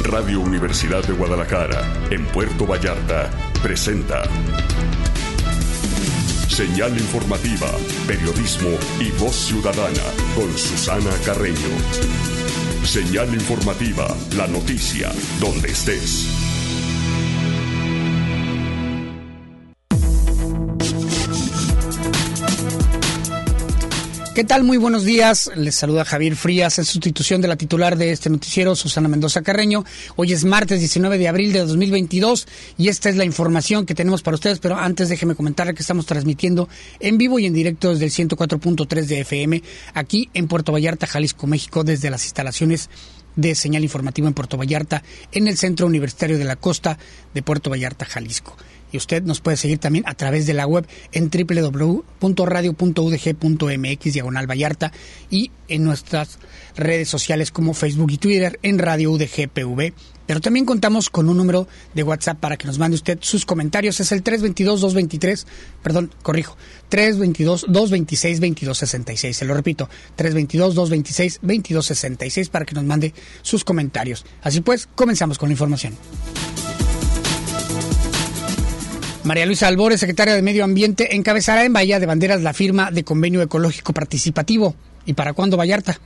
Radio Universidad de Guadalajara, en Puerto Vallarta, presenta Señal Informativa, Periodismo y Voz Ciudadana, con Susana Carreño. Señal Informativa, la noticia, donde estés. ¿Qué tal? Muy buenos días. Les saluda Javier Frías en sustitución de la titular de este noticiero, Susana Mendoza Carreño. Hoy es martes 19 de abril de 2022 y esta es la información que tenemos para ustedes, pero antes déjenme comentar que estamos transmitiendo en vivo y en directo desde el 104.3 de FM aquí en Puerto Vallarta, Jalisco, México, desde las instalaciones de Señal Informativa en Puerto Vallarta, en el Centro Universitario de la Costa de Puerto Vallarta, Jalisco. Y usted nos puede seguir también a través de la web en www.radio.udg.mx/Vallarta y en nuestras redes sociales como Facebook y Twitter en Radio UDG-PV. Pero también contamos con un número de WhatsApp para que nos mande usted sus comentarios. Es el 322-226-2266. Se lo repito, 322-226-2266 para que nos mande sus comentarios. Así pues, comenzamos con la información. María Luisa Albores, secretaria de Medio Ambiente, encabezará en Bahía de Banderas la firma de convenio ecológico participativo. ¿Y para cuándo, Vallarta?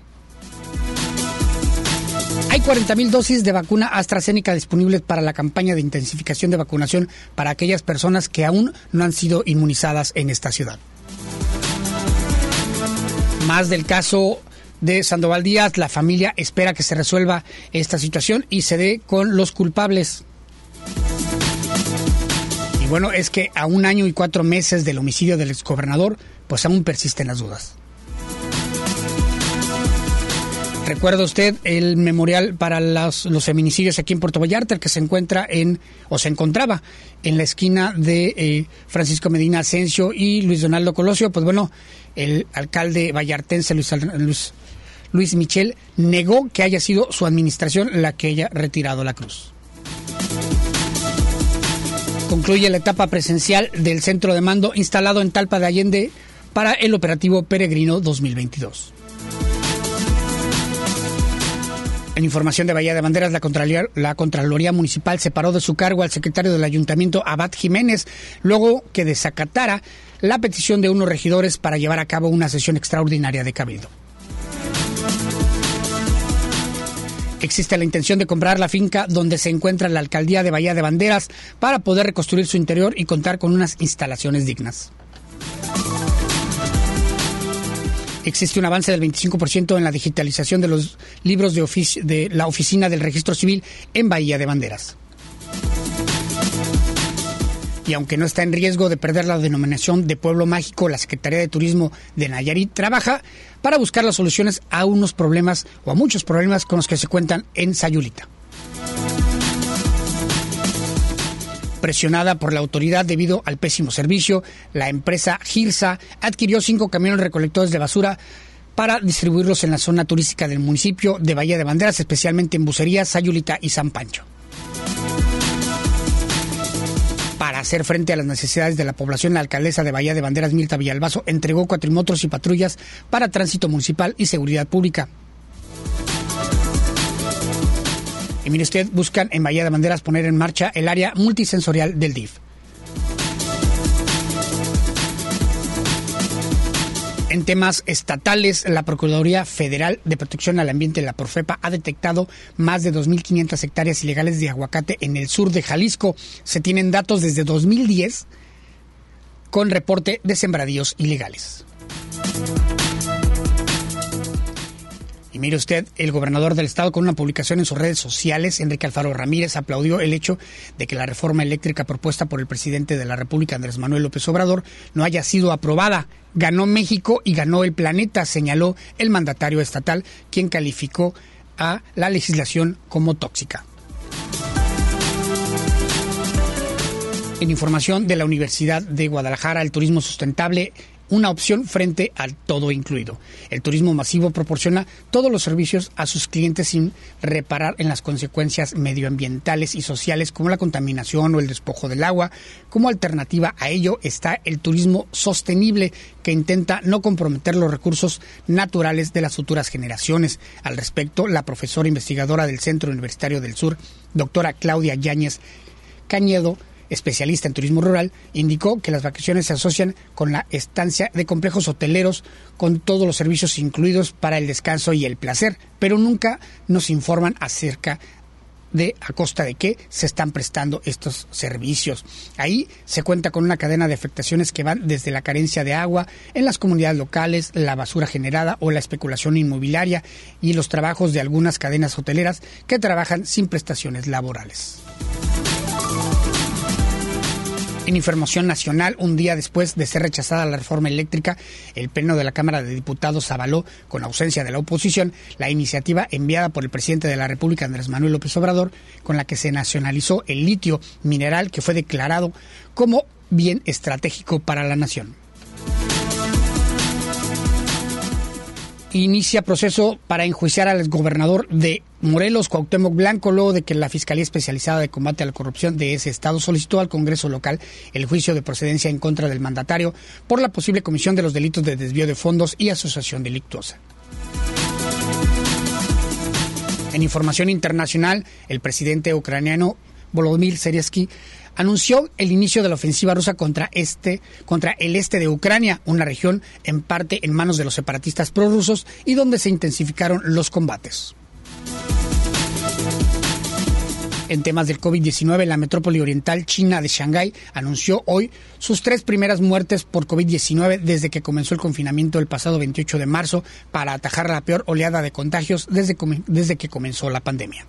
Hay 40,000 dosis de vacuna AstraZeneca disponibles para la campaña de intensificación de vacunación para aquellas personas que aún no han sido inmunizadas en esta ciudad. Más del caso de Sandoval Díaz, la familia espera que se resuelva esta situación y se dé con los culpables. Bueno, es que a 1 año y 4 meses del homicidio del exgobernador, pues aún persisten las dudas. ¿Recuerda usted el memorial para los feminicidios aquí en Puerto Vallarta, el que se encontraba en la esquina de Francisco Medina Asensio y Luis Donaldo Colosio? Pues bueno, el alcalde vallartense Luis Michel negó que haya sido su administración la que haya retirado la cruz. Concluye la etapa presencial del centro de mando instalado en Talpa de Allende para el operativo Peregrino 2022. En información de Bahía de Banderas, la Contraloría Municipal separó de su cargo al secretario del Ayuntamiento, Abad Jiménez, luego que desacatara la petición de unos regidores para llevar a cabo una sesión extraordinaria de cabildo. Existe la intención de comprar la finca donde se encuentra la alcaldía de Bahía de Banderas para poder reconstruir su interior y contar con unas instalaciones dignas. Existe un avance del 25% en la digitalización de los libros de la Oficina del Registro Civil en Bahía de Banderas. Y aunque no está en riesgo de perder la denominación de Pueblo Mágico, la Secretaría de Turismo de Nayarit trabaja para buscar las soluciones a unos problemas o a muchos problemas con los que se cuentan en Sayulita. Presionada por la autoridad debido al pésimo servicio, la empresa Girsa adquirió 5 camiones recolectores de basura para distribuirlos en la zona turística del municipio de Bahía de Banderas, especialmente en Bucería, Sayulita y San Pancho. Para hacer frente a las necesidades de la población, la alcaldesa de Bahía de Banderas, Mirta Villalbazo, entregó cuatrimotros y patrullas para tránsito municipal y seguridad pública. Y mire usted, buscan en Bahía de Banderas poner en marcha el área multisensorial del DIF. En temas estatales, la Procuraduría Federal de Protección al Ambiente, la Profepa, ha detectado más de 2.500 hectáreas ilegales de aguacate en el sur de Jalisco. Se tienen datos desde 2010 con reporte de sembradíos ilegales. Y mire usted, el gobernador del estado, con una publicación en sus redes sociales, Enrique Alfaro Ramírez, aplaudió el hecho de que la reforma eléctrica propuesta por el presidente de la República, Andrés Manuel López Obrador, no haya sido aprobada. Ganó México y ganó el planeta, señaló el mandatario estatal, quien calificó a la legislación como tóxica. En información de la Universidad de Guadalajara, el turismo sustentable una opción frente al todo incluido. El turismo masivo proporciona todos los servicios a sus clientes sin reparar en las consecuencias medioambientales y sociales como la contaminación o el despojo del agua. Como alternativa a ello está el turismo sostenible, que intenta no comprometer los recursos naturales de las futuras generaciones. Al respecto, la profesora investigadora del Centro Universitario del Sur, doctora Claudia Yáñez Cañedo, especialista en turismo rural, indicó que las vacaciones se asocian con la estancia de complejos hoteleros con todos los servicios incluidos para el descanso y el placer, pero nunca nos informan acerca de a costa de qué se están prestando estos servicios. Ahí se cuenta con una cadena de afectaciones que van desde la carencia de agua en las comunidades locales, la basura generada o la especulación inmobiliaria y los trabajos de algunas cadenas hoteleras que trabajan sin prestaciones laborales. En información nacional, un día después de ser rechazada la reforma eléctrica, el Pleno de la Cámara de Diputados avaló, con ausencia de la oposición, la iniciativa enviada por el presidente de la República, Andrés Manuel López Obrador, con la que se nacionalizó el litio, mineral que fue declarado como bien estratégico para la nación. Inicia proceso para enjuiciar al exgobernador de Morelos, Cuauhtémoc Blanco, luego de que la Fiscalía Especializada de Combate a la Corrupción de ese estado solicitó al Congreso local el juicio de procedencia en contra del mandatario por la posible comisión de los delitos de desvío de fondos y asociación delictuosa. En información internacional, el presidente ucraniano Volodymyr Zelensky anunció el inicio de la ofensiva rusa contra el este de Ucrania, una región en parte en manos de los separatistas prorrusos y donde se intensificaron los combates. En temas del COVID-19, la metrópoli oriental china de Shanghái anunció hoy sus 3 primeras muertes por COVID-19 desde que comenzó el confinamiento el pasado 28 de marzo para atajar la peor oleada de contagios desde que comenzó la pandemia.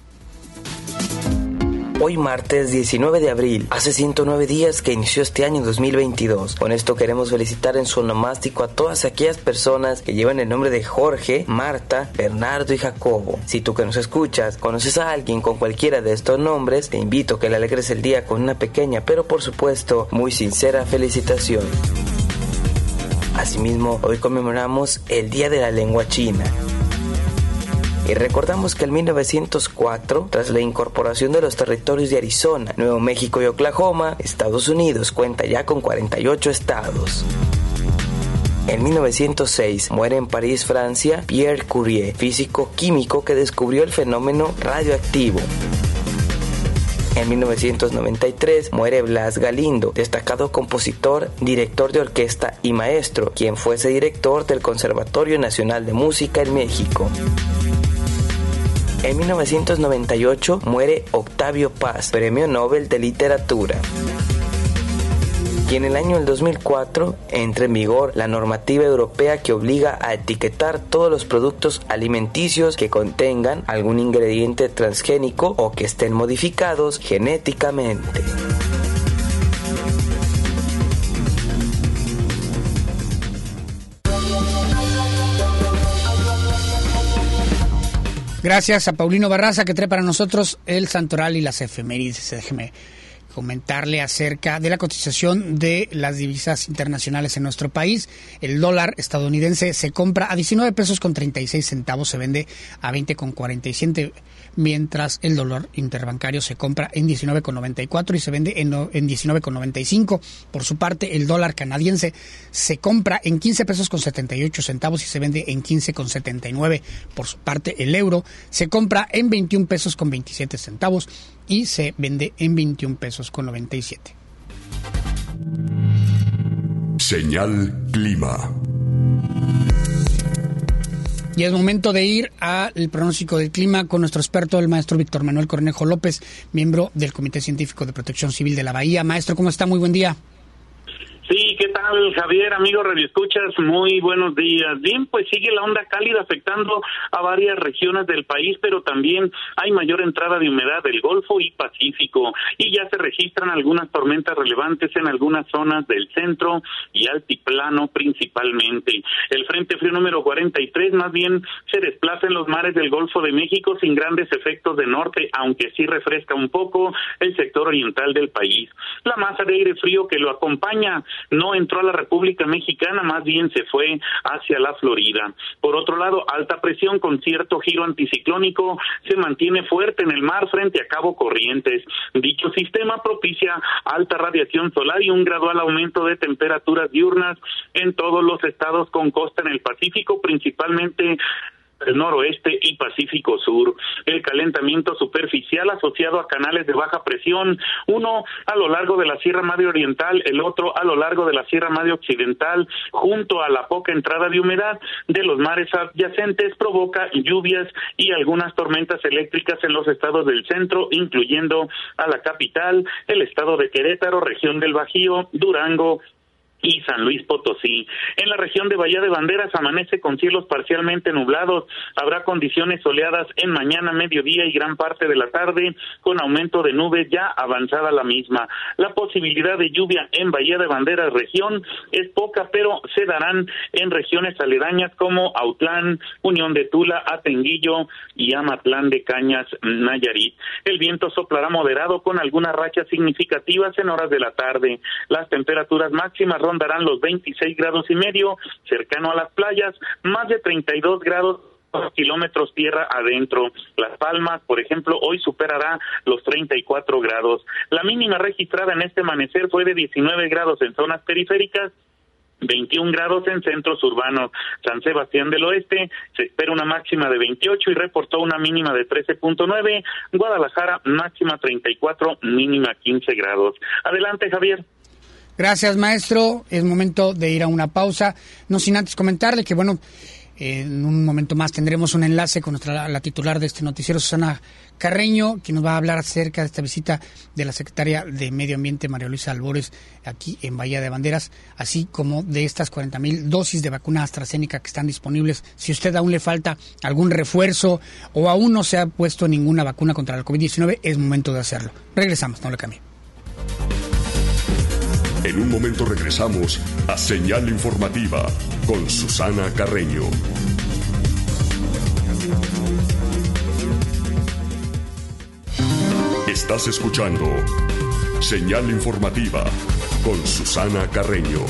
Hoy martes 19 de abril, hace 109 días que inició este año 2022. Con esto queremos felicitar en su onomástico a todas aquellas personas que llevan el nombre de Jorge, Marta, Bernardo y Jacobo. Si tú que nos escuchas conoces a alguien con cualquiera de estos nombres, te invito a que le alegres el día con una pequeña, pero por supuesto muy sincera felicitación. Asimismo, hoy conmemoramos el Día de la Lengua China. Y recordamos que en 1904, tras la incorporación de los territorios de Arizona, Nuevo México y Oklahoma, Estados Unidos cuenta ya con 48 estados. En 1906 muere en París, Francia, Pierre Curie, físico químico que descubrió el fenómeno radioactivo. En 1993 muere Blas Galindo, destacado compositor, director de orquesta y maestro, quien fuese director del Conservatorio Nacional de Música en México. En 1998 muere Octavio Paz, Premio Nobel de Literatura. Y en el año del 2004 entra en vigor la normativa europea que obliga a etiquetar todos los productos alimenticios que contengan algún ingrediente transgénico o que estén modificados genéticamente. Gracias a Paulino Barraza, que trae para nosotros el santoral y las efemérides. Déjeme comentarle acerca de la cotización de las divisas internacionales en nuestro país. El dólar estadounidense se compra a 19 pesos con 36 centavos, se vende a 20 con 47, mientras el dólar interbancario se compra en 19,94 y se vende en 19,95. Por su parte, el dólar canadiense se compra en 15 pesos con 78 centavos y se vende en 15 con 79. Por su parte, el euro se compra en 21 pesos con 27 centavos y se vende en 21 pesos con 97. Señal Clima. Y es momento de ir al pronóstico del clima con nuestro experto, el maestro Víctor Manuel Cornejo López, miembro del Comité Científico de Protección Civil de la Bahía. Maestro, ¿cómo está? Muy buen día. Sí, ¿qué tal, Javier? Amigo radioescuchas, muy buenos días. Bien, pues sigue la onda cálida afectando a varias regiones del país, pero también hay mayor entrada de humedad del Golfo y Pacífico, y ya se registran algunas tormentas relevantes en algunas zonas del centro y altiplano principalmente. El Frente Frío número 43 más bien se desplaza en los mares del Golfo de México sin grandes efectos de norte, aunque sí refresca un poco el sector oriental del país. La masa de aire frío que lo acompaña no entró a la República Mexicana, más bien se fue hacia la Florida. Por otro lado, alta presión con cierto giro anticiclónico se mantiene fuerte en el mar frente a Cabo Corrientes. Dicho sistema propicia alta radiación solar y un gradual aumento de temperaturas diurnas en todos los estados con costa en el Pacífico, principalmente el noroeste y Pacífico Sur. El calentamiento superficial asociado a canales de baja presión, uno a lo largo de la Sierra Madre Oriental, el otro a lo largo de la Sierra Madre Occidental, junto a la poca entrada de humedad de los mares adyacentes, provoca lluvias y algunas tormentas eléctricas en los estados del centro, incluyendo a la capital, el estado de Querétaro, región del Bajío, Durango y San Luis Potosí. En la región de Bahía de Banderas amanece con cielos parcialmente nublados. Habrá condiciones soleadas en mañana, mediodía y gran parte de la tarde, con aumento de nubes ya avanzada la misma. La posibilidad de lluvia en Bahía de Banderas región es poca, pero se darán en regiones aledañas como Autlán, Unión de Tula, Atenguillo y Amatlán de Cañas, Nayarit. El viento soplará moderado con algunas rachas significativas en horas de la tarde. Las temperaturas máximas rondarán los 26 grados y medio, cercano a las playas, más de 32 grados kilómetros tierra adentro. Las Palmas, por ejemplo, hoy superará los 34 grados. La mínima registrada en este amanecer fue de 19 grados en zonas periféricas, 21 grados en centros urbanos. San Sebastián del Oeste se espera una máxima de 28 y reportó una mínima de 13.9. Guadalajara, máxima 34, mínima 15 grados. Adelante, Javier. Gracias, maestro. Es momento de ir a una pausa. No sin antes comentarle que, bueno, en un momento más tendremos un enlace con la titular de este noticiero, Susana Carreño, quien nos va a hablar acerca de esta visita de la secretaria de Medio Ambiente, María Luisa Albores, aquí en Bahía de Banderas, así como de estas 40,000 dosis de vacuna AstraZeneca que están disponibles. Si usted aún le falta algún refuerzo o aún no se ha puesto ninguna vacuna contra el COVID-19, es momento de hacerlo. Regresamos, no le cambie. En un momento regresamos a Señal Informativa con Susana Carreño. Estás escuchando Señal Informativa con Susana Carreño.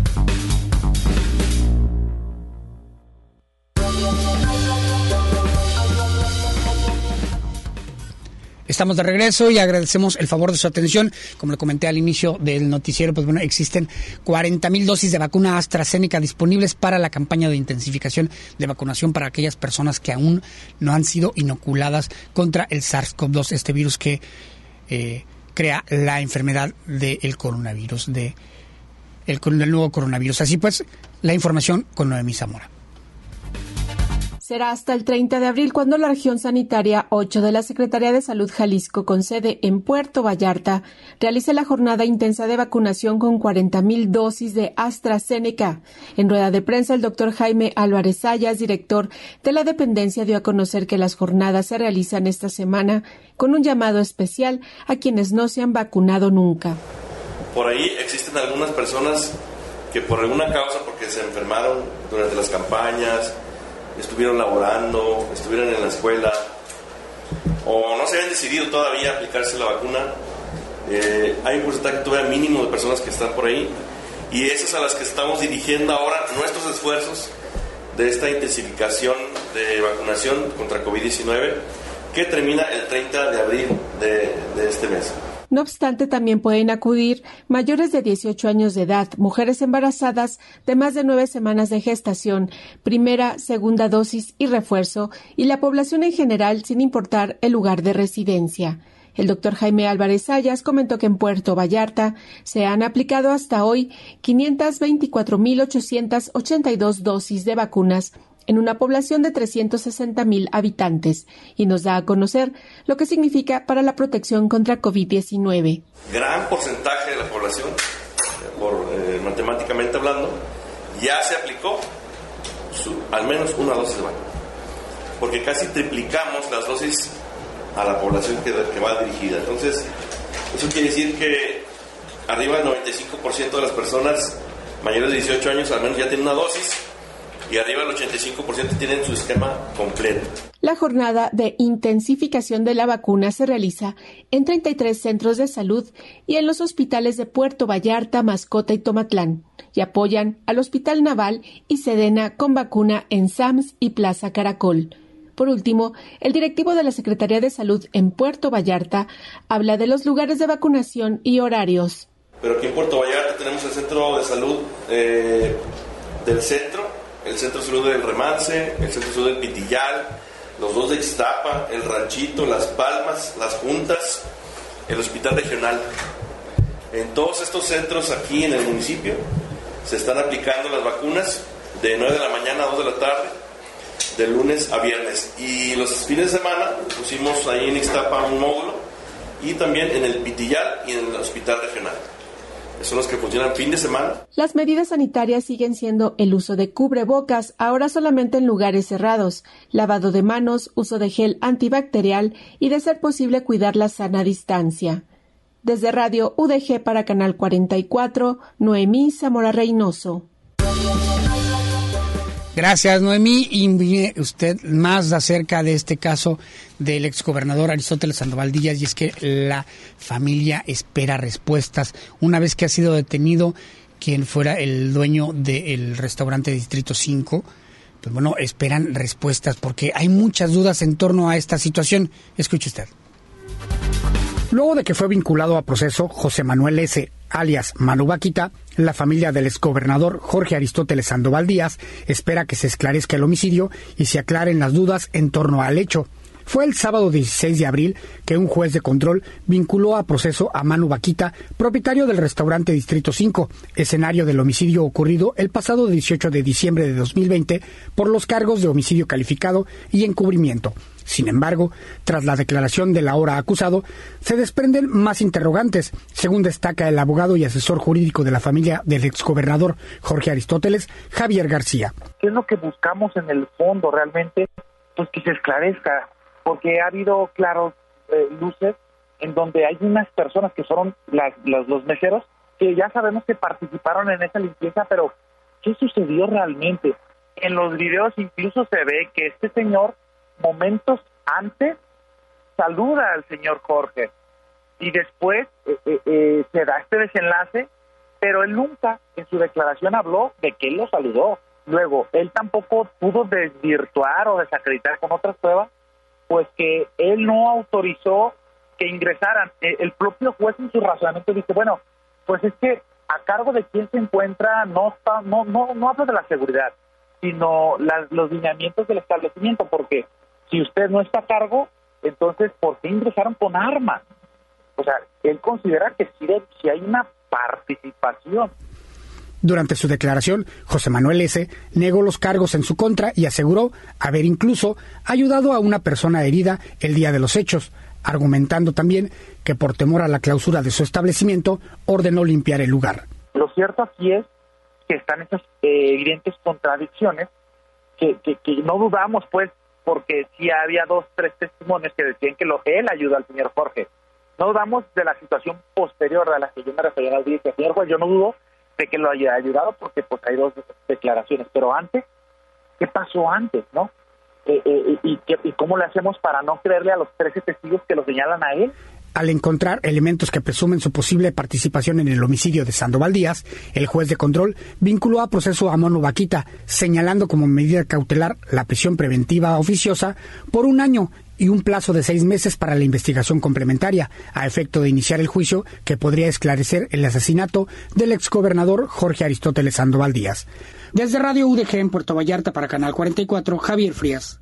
Estamos de regreso y agradecemos el favor de su atención. Como le comenté al inicio del noticiero, pues bueno, existen 40,000 dosis de vacuna AstraZeneca disponibles para la campaña de intensificación de vacunación para aquellas personas que aún no han sido inoculadas contra el SARS-CoV-2, este virus que crea la enfermedad del coronavirus, del nuevo coronavirus. Así pues, la información con Noemí Zamora. Será hasta el 30 de abril cuando la región sanitaria 8 de la Secretaría de Salud Jalisco, con sede en Puerto Vallarta, realice la jornada intensa de vacunación con 40,000 dosis de AstraZeneca. En rueda de prensa, el doctor Jaime Álvarez Sayas, director de la dependencia, dio a conocer que las jornadas se realizan esta semana con un llamado especial a quienes no se han vacunado nunca. Por ahí existen algunas personas que por alguna causa, porque se enfermaron durante las campañas, estuvieron laborando, estuvieron en la escuela o no se habían decidido todavía aplicarse la vacuna. Hay un porcentaje todavía mínimo de personas que están por ahí y esas a las que estamos dirigiendo ahora nuestros esfuerzos de esta intensificación de vacunación contra COVID-19 que termina el 30 de abril de este mes. No obstante, también pueden acudir mayores de 18 años de edad, mujeres embarazadas de más de 9 semanas de gestación, primera, segunda dosis y refuerzo, y la población en general sin importar el lugar de residencia. El doctor Jaime Álvarez Sayas comentó que en Puerto Vallarta se han aplicado hasta hoy 524,882 dosis de vacunas en una población de 360,000 habitantes, y nos da a conocer lo que significa para la protección contra COVID-19. Gran porcentaje de la población, matemáticamente hablando, ya se aplicó al menos una dosis de vacuna, porque casi triplicamos las dosis a la población que va dirigida. Entonces, eso quiere decir que arriba del 95% de las personas mayores de 18 años al menos ya tienen una dosis, y arriba del 85% tienen su esquema completo. La jornada de intensificación de la vacuna se realiza en 33 centros de salud y en los hospitales de Puerto Vallarta, Mascota y Tomatlán, y apoyan al Hospital Naval y Sedena con vacuna en SAMS y Plaza Caracol. Por último, el directivo de la Secretaría de Salud en Puerto Vallarta habla de los lugares de vacunación y horarios. Pero aquí en Puerto Vallarta tenemos el centro de salud del centro, el centro de salud del Remance, el centro de salud del Pitillal, los dos de Ixtapa, el Ranchito, Las Palmas, Las Juntas, el hospital regional. En todos estos centros aquí en el municipio se están aplicando las vacunas de 9 de la mañana a 2 de la tarde, de lunes a viernes. Y los fines de semana pusimos ahí en Ixtapa un módulo y también en el Pitillal y en el hospital regional. Son los que funcionan fin de semana. Las medidas sanitarias siguen siendo el uso de cubrebocas, ahora solamente en lugares cerrados, lavado de manos, uso de gel antibacterial y, de ser posible, cuidar la sana distancia. Desde Radio UDG para Canal 44, Noemí Zamora Reynoso. Gracias, Noemí. Y mire usted más acerca de este caso del exgobernador Aristóteles Sandoval Díaz, y es que la familia espera respuestas. Una vez que ha sido detenido quien fuera el dueño del restaurante Distrito 5, pues bueno, esperan respuestas porque hay muchas dudas en torno a esta situación. Escuche usted. Luego de que fue vinculado a proceso José Manuel S., alias Manu Vaquita, la familia del exgobernador Jorge Aristóteles Sandoval Díaz espera que se esclarezca el homicidio y se aclaren las dudas en torno al hecho. Fue el sábado 16 de abril que un juez de control vinculó a proceso a Manu Vaquita, propietario del restaurante Distrito 5, escenario del homicidio ocurrido el pasado 18 de diciembre de 2020 por los cargos de homicidio calificado y encubrimiento. Sin embargo, tras la declaración del ahora acusado, se desprenden más interrogantes, según destaca el abogado y asesor jurídico de la familia del exgobernador Jorge Aristóteles, Javier García. ¿Qué es lo que buscamos en el fondo realmente? Pues que se esclarezca, porque ha habido claros luces en donde hay unas personas que fueron los meseros que ya sabemos que participaron en esa limpieza, pero ¿qué sucedió realmente? En los videos incluso se ve que este señor momentos antes saluda al señor Jorge y después se da este desenlace, pero él nunca en su declaración habló de que él lo saludó. Luego, él tampoco pudo desvirtuar o desacreditar con otras pruebas, pues que él no autorizó que ingresaran. El propio juez en su razonamiento dice, bueno, pues es que a cargo de quién se encuentra no hablo de la seguridad, sino los lineamientos del establecimiento, porque si usted no está a cargo, entonces, ¿por qué ingresaron con armas? O sea, él considera que sí hay una participación. Durante su declaración, José Manuel S. negó los cargos en su contra y aseguró haber incluso ayudado a una persona herida el día de los hechos, argumentando también que por temor a la clausura de su establecimiento, ordenó limpiar el lugar. Lo cierto aquí es que están esas evidentes contradicciones que no dudamos, pues, porque sí había 2-3 testimonios que decían que él ayudó al señor Jorge. No dudamos de la situación posterior a la que yo me refería al día que el señor Jorge, yo no dudo de que lo haya ayudado porque pues hay 2 declaraciones, pero antes, ¿qué pasó antes, no? ¿Y cómo le hacemos para no creerle a los 13 testigos que lo señalan a él? Al encontrar elementos que presumen su posible participación en el homicidio de Sandoval Díaz, el juez de control vinculó a proceso a Manu Vaquita, señalando como medida cautelar la prisión preventiva oficiosa por 1 año y un plazo de 6 meses para la investigación complementaria, a efecto de iniciar el juicio que podría esclarecer el asesinato del exgobernador Jorge Aristóteles Sandoval Díaz. Desde Radio UDG en Puerto Vallarta para Canal 44, Javier Frías.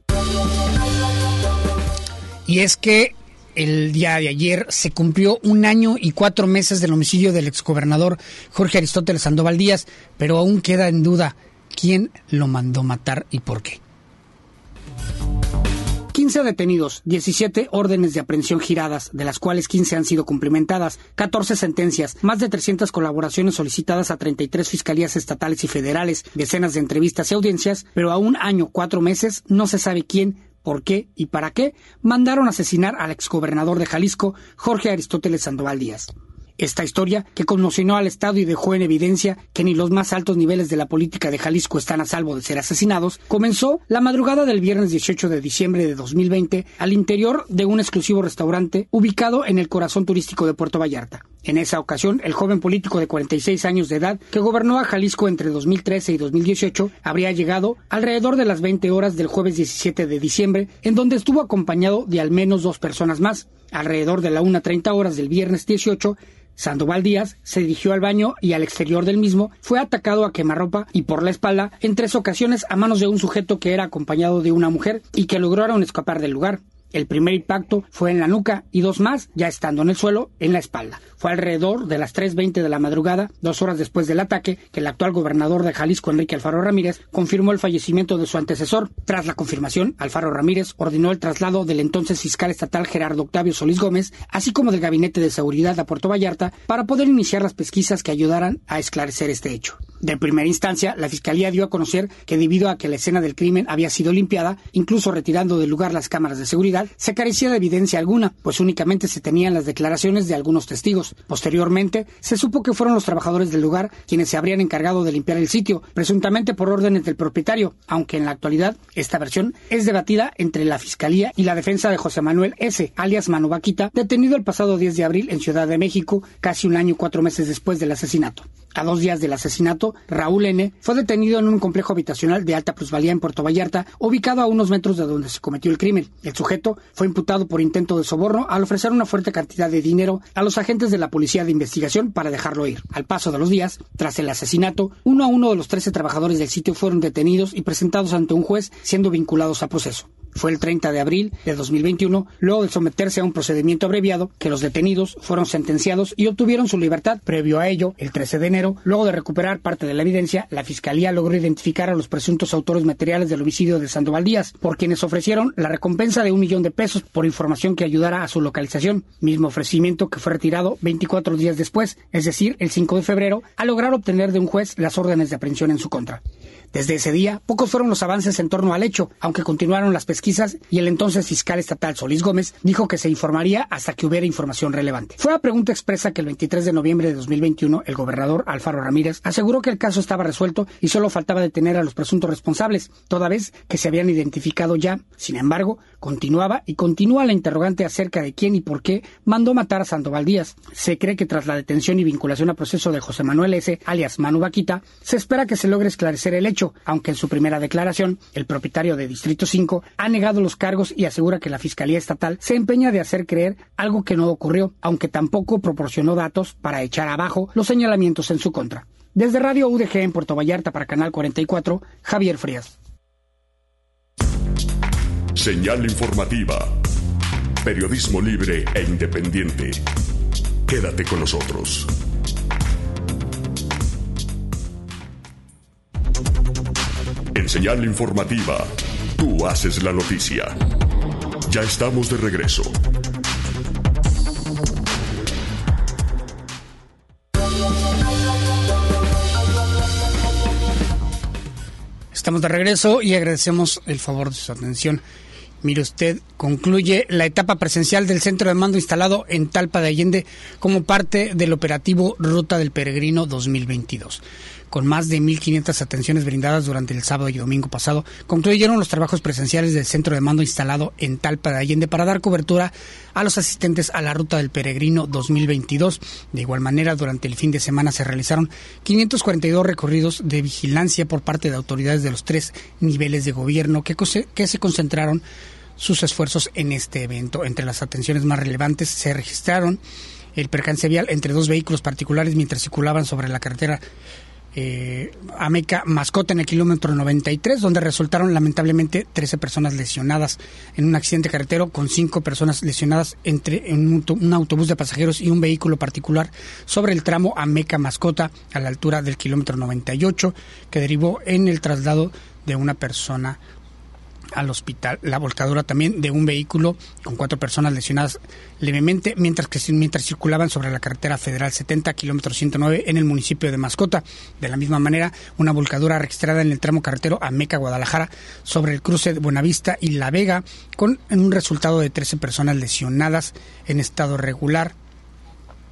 Y es que el día de ayer se cumplió 1 año y 4 meses del homicidio del exgobernador Jorge Aristóteles Sandoval Díaz, pero aún queda en duda quién lo mandó matar y por qué. 15 detenidos, 17 órdenes de aprehensión giradas, de las cuales 15 han sido cumplimentadas, 14 sentencias, más de 300 colaboraciones solicitadas a 33 fiscalías estatales y federales, decenas de entrevistas y audiencias, pero a 1 año, 4 meses no se sabe quién, por qué y para qué mandaron asesinar al exgobernador de Jalisco, Jorge Aristóteles Sandoval Díaz. Esta historia, que conmocionó al Estado y dejó en evidencia que ni los más altos niveles de la política de Jalisco están a salvo de ser asesinados, comenzó la madrugada del viernes 18 de diciembre de 2020 al interior de un exclusivo restaurante ubicado en el corazón turístico de Puerto Vallarta. En esa ocasión, el joven político de 46 años de edad, que gobernó a Jalisco entre 2013 y 2018, habría llegado alrededor de las 20 horas del jueves 17 de diciembre, en donde estuvo acompañado de al menos 2 personas más. Alrededor de la 1:30 horas del viernes 18, Sandoval Díaz se dirigió al baño y al exterior del mismo fue atacado a quemarropa y por la espalda en 3 ocasiones a manos de un sujeto que era acompañado de una mujer y que lograron escapar del lugar. El primer impacto fue en la nuca y 2 más, ya estando en el suelo, en la espalda. Fue alrededor de las 3:20 de la madrugada, 2 horas después del ataque, que el actual gobernador de Jalisco, Enrique Alfaro Ramírez, confirmó el fallecimiento de su antecesor. Tras la confirmación, Alfaro Ramírez ordenó el traslado del entonces fiscal estatal Gerardo Octavio Solís Gómez, así como del Gabinete de Seguridad a Puerto Vallarta, para poder iniciar las pesquisas que ayudaran a esclarecer este hecho. De primera instancia, la Fiscalía dio a conocer que debido a que la escena del crimen había sido limpiada, incluso retirando del lugar las cámaras de seguridad, se carecía de evidencia alguna, pues únicamente se tenían las declaraciones de algunos testigos. Posteriormente, se supo que fueron los trabajadores del lugar quienes se habrían encargado de limpiar el sitio, presuntamente por órdenes del propietario, aunque en la actualidad esta versión es debatida entre la Fiscalía y la defensa de José Manuel S., alias Manu Vaquita, detenido el pasado 10 de abril en Ciudad de México, casi 1 año y 4 meses después del asesinato. A 2 días del asesinato, Raúl N. fue detenido en un complejo habitacional de alta plusvalía en Puerto Vallarta, ubicado a unos metros de donde se cometió el crimen. El sujeto fue imputado por intento de soborno al ofrecer una fuerte cantidad de dinero a los agentes de la Policía de Investigación para dejarlo ir. Al paso de los días, tras el asesinato, 1 a 1 de los 13 trabajadores del sitio fueron detenidos y presentados ante un juez, siendo vinculados a proceso. Fue el 30 de abril de 2021, luego de someterse a un procedimiento abreviado, que los detenidos fueron sentenciados y obtuvieron su libertad. Previo a ello, el 13 de enero, luego de recuperar parte de la evidencia, la Fiscalía logró identificar a los presuntos autores materiales del homicidio de Sandoval Díaz, por quienes ofrecieron la recompensa de $1 millón por información que ayudara a su localización, mismo ofrecimiento que fue retirado 24 días después, es decir, el 5 de febrero, al lograr obtener de un juez las órdenes de aprehensión en su contra. Desde ese día, pocos fueron los avances en torno al hecho, aunque continuaron las pesquisas y el entonces fiscal estatal Solís Gómez dijo que se informaría hasta que hubiera información relevante. Fue a pregunta expresa que el 23 de noviembre de 2021 el gobernador Alfaro Ramírez aseguró que el caso estaba resuelto y solo faltaba detener a los presuntos responsables, toda vez que se habían identificado ya. Sin embargo, continúa la interrogante acerca de quién y por qué mandó matar a Sandoval Díaz. Se cree que tras la detención y vinculación a proceso de José Manuel S., alias Manu Vaquita, se espera que se logre esclarecer el hecho, aunque en su primera declaración, el propietario de Distrito 5 ha negado los cargos y asegura que la Fiscalía Estatal se empeña de hacer creer algo que no ocurrió, aunque tampoco proporcionó datos para echar abajo los señalamientos en su contra. Desde Radio UDG en Puerto Vallarta para Canal 44, Javier Frías. Señal informativa. Periodismo libre e independiente. Quédate con nosotros. En Señal informativa, tú haces la noticia. Ya estamos de regreso. Estamos de regreso y agradecemos el favor de su atención. Mire usted, concluye la etapa presencial del centro de mando instalado en Talpa de Allende como parte del operativo Ruta del Peregrino 2022. Con más de 1,500 atenciones brindadas durante el sábado y domingo pasado, concluyeron los trabajos presenciales del centro de mando instalado en Talpa de Allende para dar cobertura a los asistentes a la Ruta del Peregrino 2022. De igual manera, durante el fin de semana se realizaron 542 recorridos de vigilancia por parte de autoridades de los 3 niveles de gobierno que se concentraron sus esfuerzos en este evento. Entre las atenciones más relevantes se registraron el percance vial entre 2 vehículos particulares mientras circulaban sobre la carretera Ameca Mascota en el kilómetro 93, donde resultaron lamentablemente 13 personas lesionadas en un accidente carretero, con 5 personas lesionadas en un autobús de pasajeros y un vehículo particular sobre el tramo Ameca Mascota a la altura del kilómetro 98, que derivó en el traslado de una persona al hospital. La volcadura también de un vehículo con 4 personas lesionadas levemente mientras circulaban sobre la carretera federal 70, kilómetro 109 en el municipio de Mascota. De la misma manera, una volcadura registrada en el tramo carretero Ameca Guadalajara sobre el cruce de Buenavista y La Vega, en un resultado de 13 personas lesionadas en estado regular.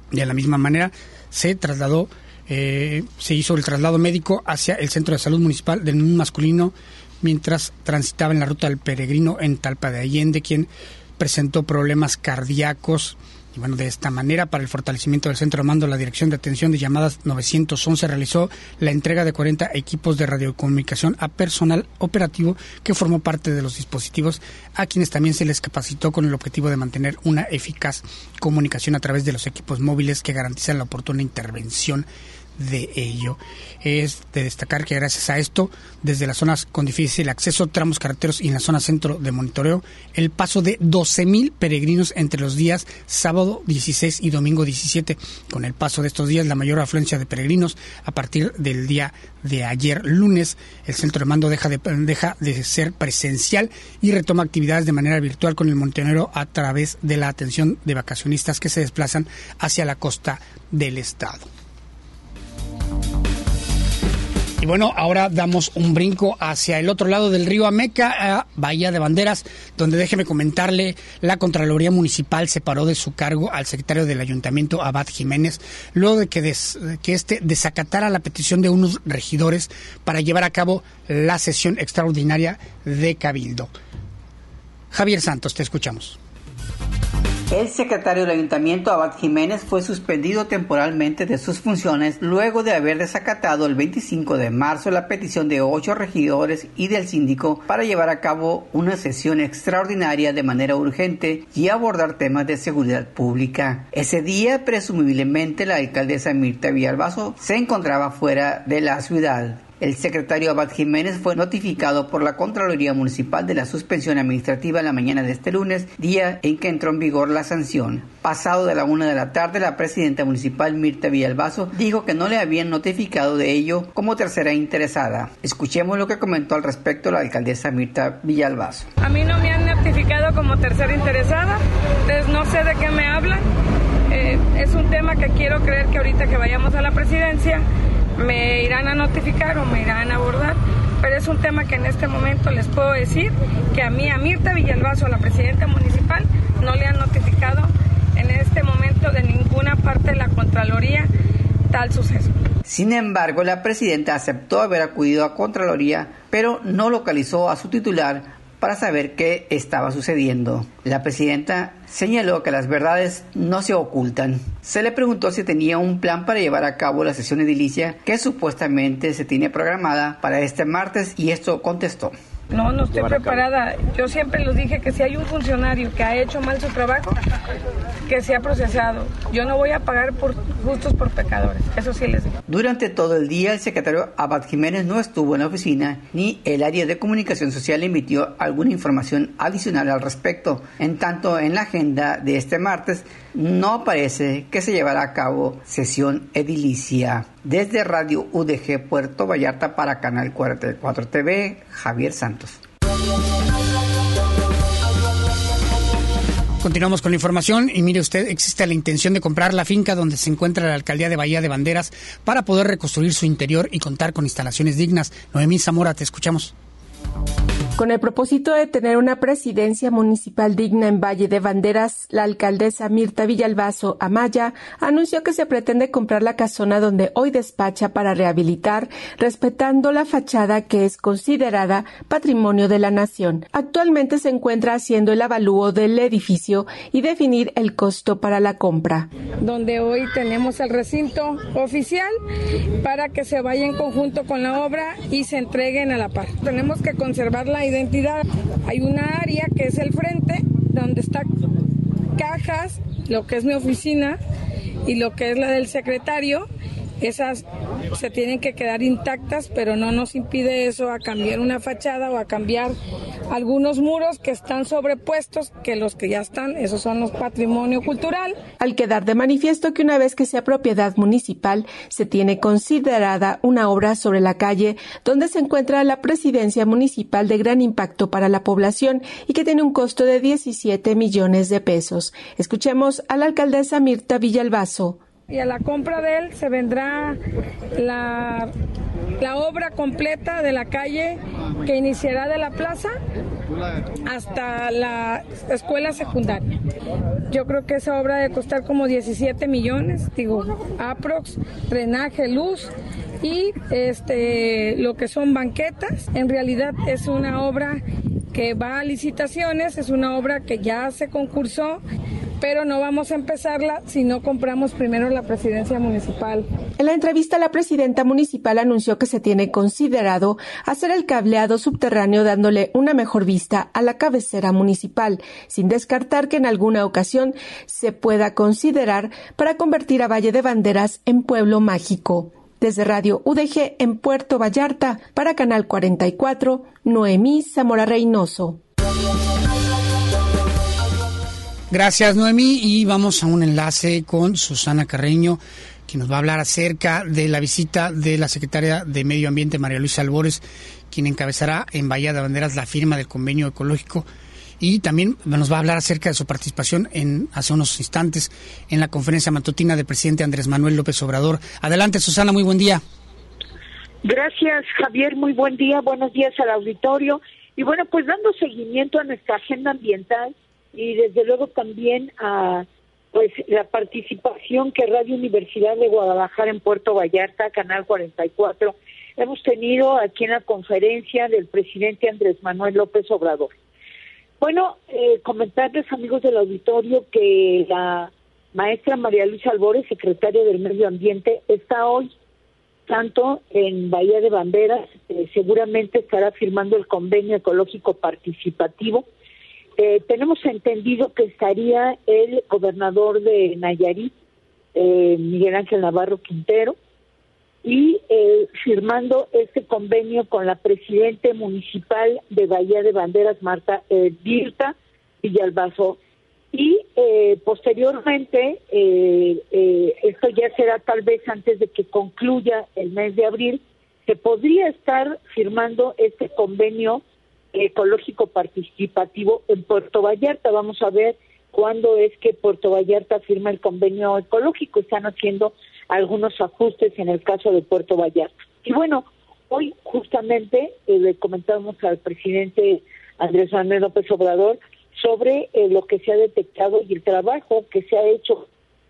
De la misma manera, se hizo el traslado médico hacia el Centro de Salud Municipal del masculino mientras transitaba en la ruta del Peregrino en Talpa de Allende, quien presentó problemas cardíacos. Y bueno, de esta manera, para el fortalecimiento del centro de mando, la Dirección de Atención de Llamadas 911 realizó la entrega de 40 equipos de radiocomunicación a personal operativo que formó parte de los dispositivos, a quienes también se les capacitó con el objetivo de mantener una eficaz comunicación a través de los equipos móviles que garantizan la oportuna intervención de ello. Es de destacar que gracias a esto, desde las zonas con difícil acceso, tramos carreteros y en la zona centro de monitoreo, el paso de 12,000 peregrinos entre los días sábado 16 y domingo 17. Con el paso de estos días, la mayor afluencia de peregrinos a partir del día de ayer lunes, el centro de mando deja de ser presencial y retoma actividades de manera virtual con el monitoreo a través de la atención de vacacionistas que se desplazan hacia la costa del estado. Y bueno, ahora damos un brinco hacia el otro lado del río Ameca, a Bahía de Banderas, donde déjeme comentarle, la Contraloría Municipal separó de su cargo al secretario del Ayuntamiento, Abad Jiménez, luego de que éste desacatara la petición de unos regidores para llevar a cabo la sesión extraordinaria de Cabildo. Javier Santos, te escuchamos. El secretario del Ayuntamiento, Abad Jiménez, fue suspendido temporalmente de sus funciones luego de haber desacatado el 25 de marzo la petición de 8 regidores y del síndico para llevar a cabo una sesión extraordinaria de manera urgente y abordar temas de seguridad pública. Ese día, presumiblemente, la alcaldesa Mirta Villalbazo se encontraba fuera de la ciudad. El secretario Abad Jiménez fue notificado por la Contraloría Municipal de la suspensión administrativa en la mañana de este lunes, día en que entró en vigor la sanción. Pasado de la 1 de la tarde, la presidenta municipal Mirta Villalbazo dijo que no le habían notificado de ello como tercera interesada. Escuchemos lo que comentó al respecto la alcaldesa Mirta Villalbazo. A mí no me han notificado como tercera interesada, entonces no sé de qué me hablan. Es un tema que quiero creer que ahorita que vayamos a la presidencia me irán a notificar o me irán a abordar, pero es un tema que en este momento les puedo decir que a mí, a Mirta Villalbazo, la presidenta municipal, no le han notificado en este momento de ninguna parte de la Contraloría tal suceso. Sin embargo, la presidenta aceptó haber acudido a Contraloría, pero no localizó a su titular para saber qué estaba sucediendo. La presidenta señaló que las verdades no se ocultan. Se le preguntó si tenía un plan para llevar a cabo la sesión edilicia que supuestamente se tiene programada para este martes, y esto contestó. No estoy preparada. Yo siempre les dije que si hay un funcionario que ha hecho mal su trabajo, que sea procesado. Yo no voy a pagar por justos por pecadores. Eso sí les digo. Durante todo el día, el secretario Abad Jiménez no estuvo en la oficina, ni el área de comunicación social emitió alguna información adicional al respecto. En tanto, en la agenda de este martes no aparece que se llevará a cabo sesión edilicia. Desde Radio UDG Puerto Vallarta para Canal 44 TV, Javier Santos. Continuamos con la información y mire usted, existe la intención de comprar la finca donde se encuentra la alcaldía de Bahía de Banderas para poder reconstruir su interior y contar con instalaciones dignas. Noemí Zamora, te escuchamos. Con el propósito de tener una presidencia municipal digna en Valle de Banderas, la alcaldesa Mirta Villalbazo Amaya anunció que se pretende comprar la casona donde hoy despacha para rehabilitar, respetando la fachada que es considerada patrimonio de la nación. Actualmente se encuentra haciendo el avalúo del edificio y definir el costo para la compra. Donde hoy tenemos el recinto oficial para que se vaya en conjunto con la obra y se entreguen a la par. Tenemos que conservar la identidad. Hay una área que es el frente, donde está cajas, lo que es mi oficina y lo que es la del secretario. Esas se tienen que quedar intactas, pero no nos impide eso a cambiar una fachada o a cambiar algunos muros que están sobrepuestos, que los que ya están, esos son los patrimonio cultural. Al quedar de manifiesto que una vez que sea propiedad municipal, se tiene considerada una obra sobre la calle donde se encuentra la presidencia municipal de gran impacto para la población y que tiene un costo de 17 millones de pesos. Escuchemos a la alcaldesa Mirta Villalbazo. Y a la compra de él se vendrá la obra completa de la calle que iniciará de la plaza hasta la escuela secundaria. Yo creo que esa obra debe costar como 17 millones, aprox, drenaje, luz y lo que son banquetas. En realidad es una obra que va a licitaciones, es una obra que ya se concursó, pero no vamos a empezarla si no compramos primero la presidencia municipal. En la entrevista, la presidenta municipal anunció que se tiene considerado hacer el cableado subterráneo dándole una mejor vista a la cabecera municipal, sin descartar que en alguna ocasión se pueda considerar para convertir a Valle de Banderas en pueblo mágico. Desde Radio UDG en Puerto Vallarta, para Canal 44, Noemí Zamora Reynoso. Gracias, Noemí, y vamos a un enlace con Susana Carreño, quien nos va a hablar acerca de la visita de la secretaria de Medio Ambiente, María Luisa Albores, quien encabezará en Bahía de Banderas la firma del convenio ecológico, y también nos va a hablar acerca de su participación hace unos instantes en la conferencia matutina del presidente Andrés Manuel López Obrador. Adelante, Susana, muy buen día. Gracias, Javier, muy buen día, buenos días al auditorio. Y bueno, pues dando seguimiento a nuestra agenda ambiental, y desde luego también a la participación que Radio Universidad de Guadalajara en Puerto Vallarta, Canal 44, hemos tenido aquí en la conferencia del presidente Andrés Manuel López Obrador. Bueno, comentarles, amigos del auditorio, que la maestra María Luisa Albores, secretaria del Medio Ambiente, está hoy tanto en Bahía de Banderas, seguramente estará firmando el convenio ecológico participativo. Tenemos entendido que estaría el gobernador de Nayarit, Miguel Ángel Navarro Quintero, y firmando este convenio con la presidenta municipal de Bahía de Banderas, Marta Dirta Villalbazo. Y posteriormente, esto ya será tal vez antes de que concluya el mes de abril, se podría estar firmando este convenio ecológico participativo en Puerto Vallarta. Vamos a ver cuándo es que Puerto Vallarta firma el convenio ecológico. Están haciendo algunos ajustes en el caso de Puerto Vallarta. Y bueno, hoy justamente le comentamos al presidente Andrés Manuel López Obrador sobre lo que se ha detectado y el trabajo que se ha hecho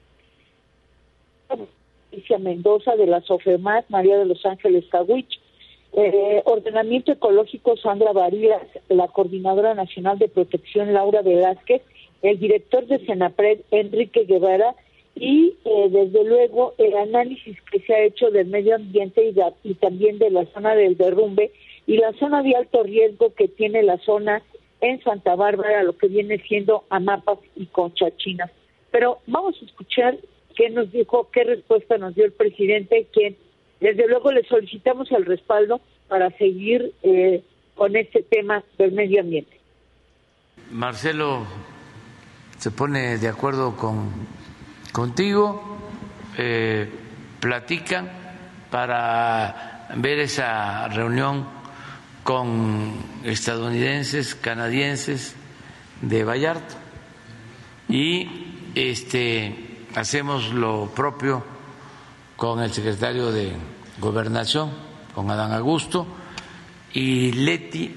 Alicia Mendoza de la SOFEMAT, María de los Ángeles Cahuich, Ordenamiento Ecológico Sandra Varías, la Coordinadora Nacional de Protección Laura Velázquez, el director de Senapred Enrique Guevara y desde luego el análisis que se ha hecho del medio ambiente y también de la zona del derrumbe y la zona de alto riesgo que tiene la zona en Santa Bárbara, lo que viene siendo Amapas y Conchachinas. Pero vamos a escuchar qué nos dijo, qué respuesta nos dio el presidente, quien desde luego le solicitamos el respaldo para seguir con este tema del medio ambiente. Marcelo se pone de acuerdo contigo, platican para ver esa reunión con estadounidenses, canadienses de Vallarta y hacemos lo propio con el secretario de Gobernación, con Adán Augusto, y Leti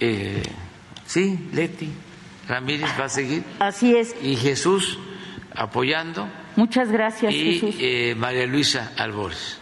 Ramírez va a seguir. Así es. Y Jesús apoyando. Muchas gracias, Jesús. Y María Luisa Albores.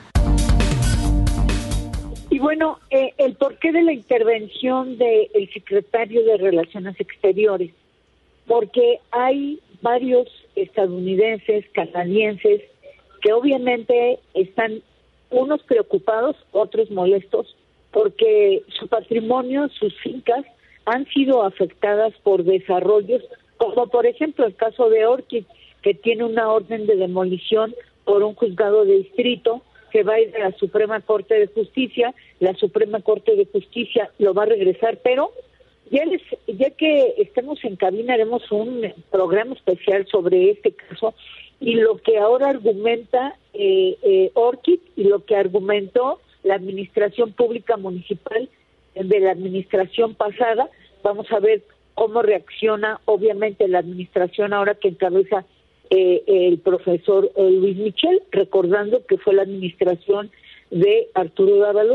Y bueno, el porqué de la intervención del secretario de Relaciones Exteriores, porque hay varios estadounidenses, canadienses, que obviamente están unos preocupados, otros molestos, porque su patrimonio, sus fincas, han sido afectadas por desarrollos, como por ejemplo el caso de Orchid, que tiene una orden de demolición por un juzgado de distrito, que va a ir a la Suprema Corte de Justicia, la Suprema Corte de Justicia lo va a regresar, pero ya que estemos en cabina haremos un programa especial sobre este caso y lo que ahora argumenta Orchid y lo que argumentó la Administración Pública Municipal de la administración pasada. Vamos a ver cómo reacciona obviamente la administración ahora que encabeza el profesor Luis Michel, recordando que fue la administración de Arturo Dávalos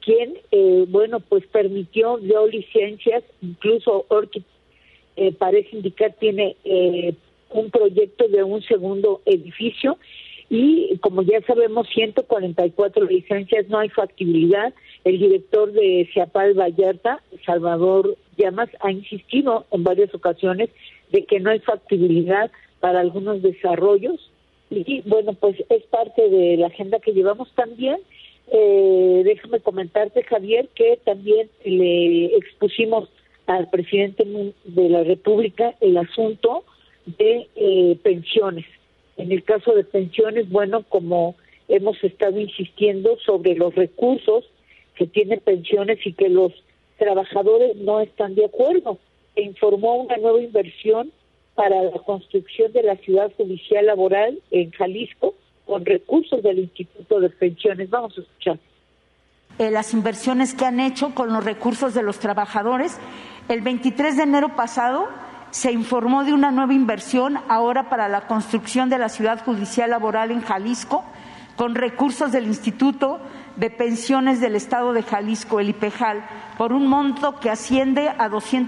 quien, pues dio licencias, incluso Orchid parece indicar tiene un proyecto de un segundo edificio, y como ya sabemos, 144 licencias, no hay factibilidad. El director de Ciapal Vallarta, Salvador Llamas, ha insistido en varias ocasiones de que no hay factibilidad para algunos desarrollos, y pues es parte de la agenda que llevamos también. Déjame comentarte, Javier, que también le expusimos al presidente de la República el asunto de pensiones. En el caso de pensiones, como hemos estado insistiendo sobre los recursos que tienen pensiones y que los trabajadores no están de acuerdo, se informó una nueva inversión para la construcción de la ciudad judicial laboral en Jalisco con recursos del Instituto de Pensiones. Vamos a escuchar. Las inversiones que han hecho con los recursos de los trabajadores. El 23 de enero pasado se informó de una nueva inversión ahora para la construcción de la ciudad judicial laboral en Jalisco con recursos del Instituto de Pensiones del Estado de Jalisco, el IPEJAL, por un monto que asciende a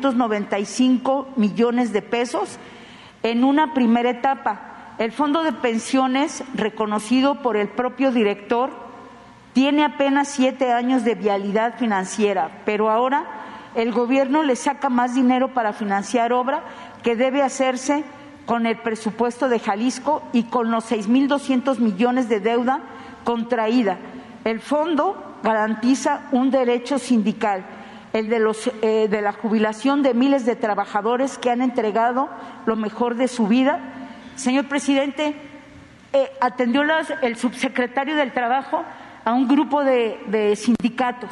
295 millones de pesos en una primera etapa. El Fondo de Pensiones, reconocido por el propio director, tiene apenas 7 años de viabilidad financiera, pero ahora el gobierno le saca más dinero para financiar obra que debe hacerse con el presupuesto de Jalisco y con los 6.200 millones de deuda contraída. El fondo garantiza un derecho sindical, el de la jubilación de miles de trabajadores que han entregado lo mejor de su vida. Señor presidente, atendió el subsecretario del Trabajo a un grupo de sindicatos.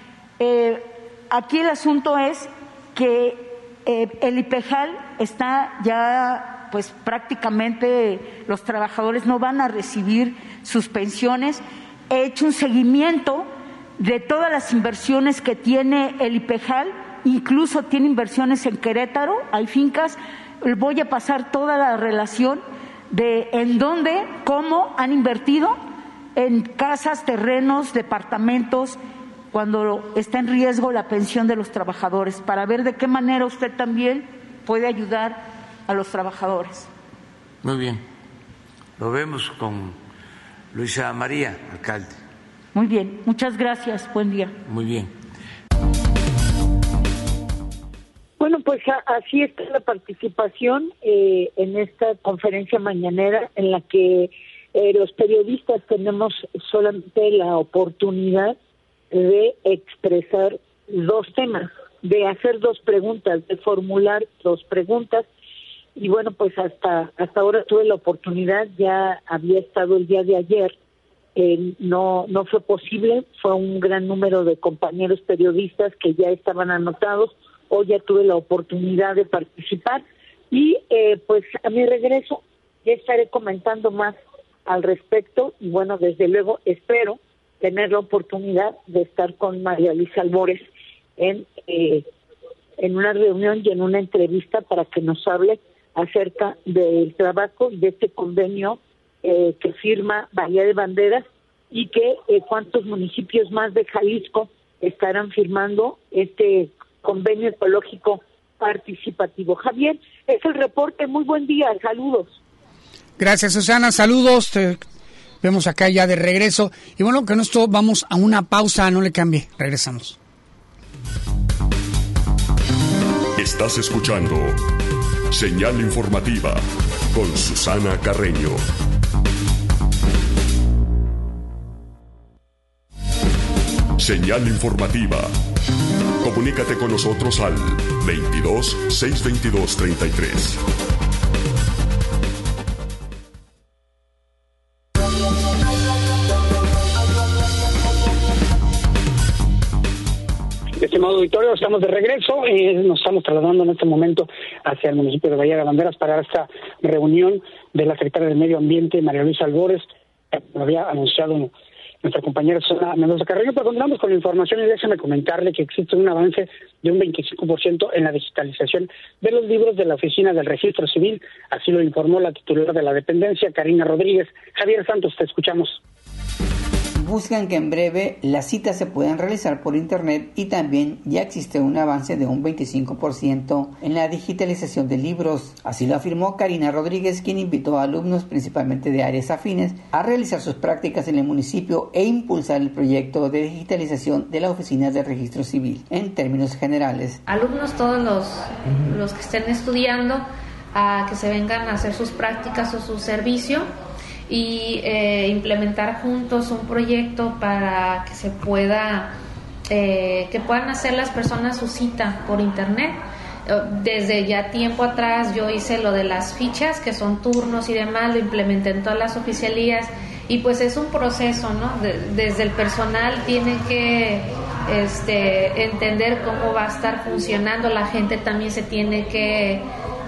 Aquí el asunto es que el IPEJAL está ya, pues prácticamente los trabajadores no van a recibir sus pensiones. He hecho un seguimiento de todas las inversiones que tiene el IPEJAL, incluso tiene inversiones en Querétaro, hay fincas. Voy a pasar toda la relación de en dónde, cómo han invertido en casas, terrenos, departamentos, cuando está en riesgo la pensión de los trabajadores, para ver de qué manera usted también puede ayudar a los trabajadores. Muy bien. Lo vemos con Luisa María, alcalde. Muy bien. Muchas gracias. Buen día. Muy bien. Pues así está la participación en esta conferencia mañanera, en la que los periodistas tenemos solamente la oportunidad de expresar 2 temas, de hacer 2 preguntas, de formular 2 preguntas. Y pues hasta ahora tuve la oportunidad, ya había estado el día de ayer, no fue posible, fue un gran número de compañeros periodistas que ya estaban anotados. Hoy ya tuve la oportunidad de participar y pues a mi regreso ya estaré comentando más al respecto y desde luego espero tener la oportunidad de estar con María Luisa Albores en una reunión y en una entrevista para que nos hable acerca del trabajo y de este convenio que firma Bahía de Banderas y que cuántos municipios más de Jalisco estarán firmando este convenio ecológico participativo. Javier, es el reporte. Muy buen día, saludos. Gracias, Susana, saludos. Te vemos acá ya de regreso. Y con esto vamos a una pausa, no le cambie, regresamos. Estás escuchando Señal Informativa con Susana Carreño. Señal Informativa. Comunícate con nosotros al 22 622 33. Estimado auditorio, estamos de regreso. Nos estamos trasladando en este momento hacia el municipio de Bahía de Banderas para esta reunión de la secretaria del Medio Ambiente, María Luisa Albores. Lo había anunciado nuestra compañera Susana Mendoza Carreño, pero continuamos con la información y déjame comentarle que existe un avance de un 25% en la digitalización de los libros de la Oficina del Registro Civil. Así lo informó la titular de la dependencia, Karina Rodríguez. Javier Santos, te escuchamos. buscan que en breve las citas se puedan realizar por internet y también ya existe un avance de un 25% en la digitalización de libros. Así lo afirmó Karina Rodríguez, quien invitó a alumnos principalmente de áreas afines a realizar sus prácticas en el municipio e impulsar el proyecto de digitalización de la Oficina de Registro Civil en términos generales. Alumnos, todos los que estén estudiando, a que se vengan a hacer sus prácticas o su servicio y implementar juntos un proyecto para que se pueda que puedan hacer las personas su cita por internet. Desde ya tiempo atrás yo hice lo de las fichas, que son turnos y demás, lo implementé en todas las oficialías y pues es un proceso, ¿no? Desde el personal tiene que entender cómo va a estar funcionando, la gente también se tiene que